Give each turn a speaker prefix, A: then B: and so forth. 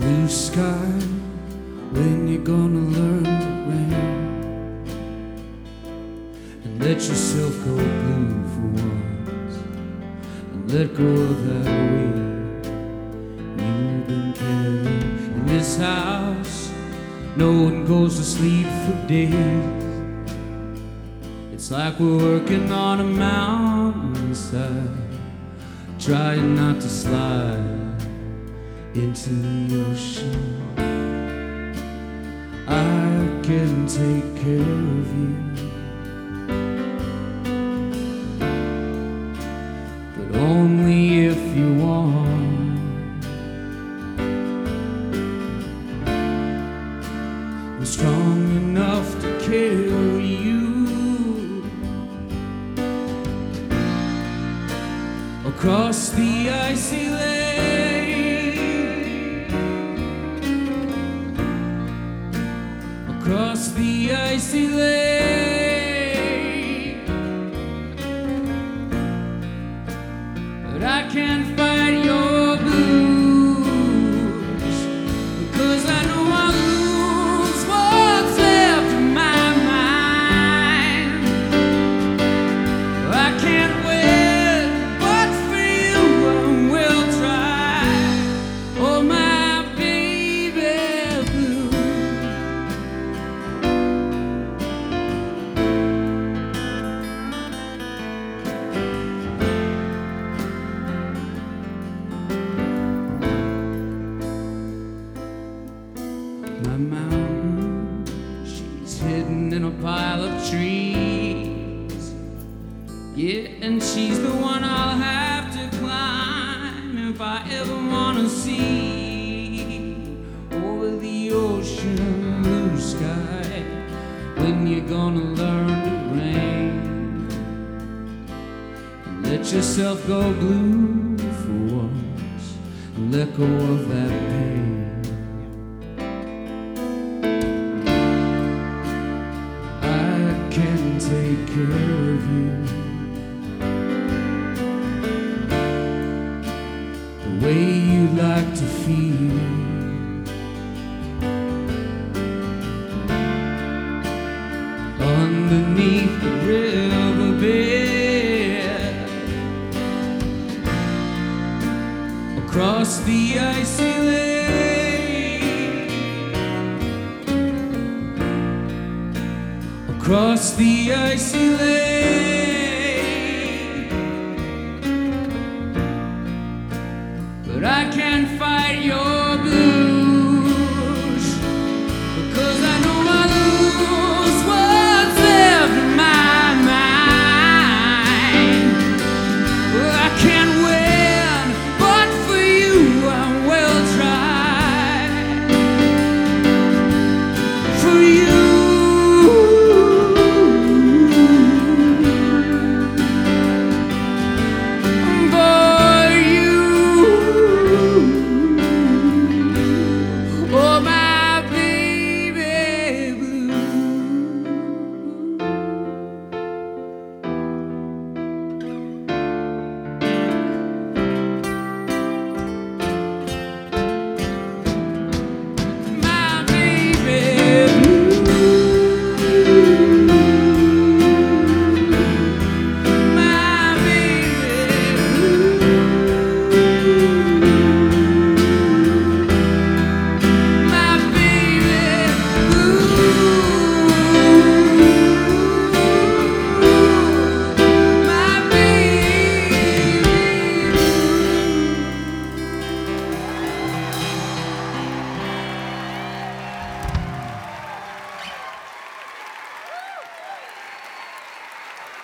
A: Blue sky, when you gonna learn to rain and let yourself go blue for once, and let go of that weight you've been carrying. In this house, no one goes to sleep for days. It's like we're working on a mountainside, trying not to slide into the ocean. I can take care of you, but only if you want. I'm strong enough to carry you across the icy lake, across the icy lake. But I can't fight your blues, because I know I'll lose what's left in my mind. I can't wait, but for you I will try. Oh, my baby blue. My mountain, she's hidden in a pile of trees. Yeah, and she's the one I'll have to climb if I ever wanna see over the ocean blue sky. When you're gonna learn to rain and let yourself go blue for once, and let go of that pain. Can take care of you the way you like to feel. Underneath the riverbed, across the icy lake, across the icy lake.